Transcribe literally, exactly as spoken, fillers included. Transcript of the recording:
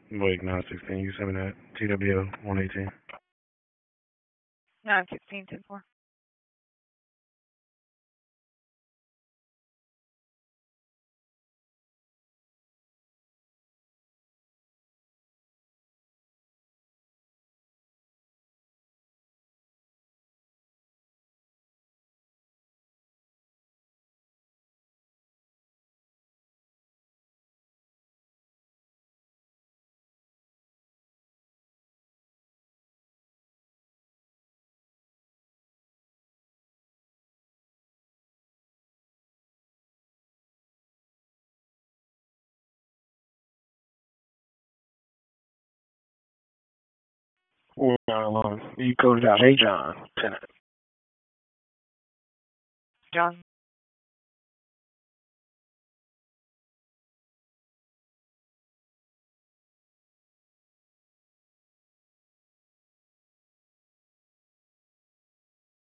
Wait, nine sixteen. You send me that. T W one eighteen. nine sixteen ten four. Well, long. You coded out, hey John, Pennant. John.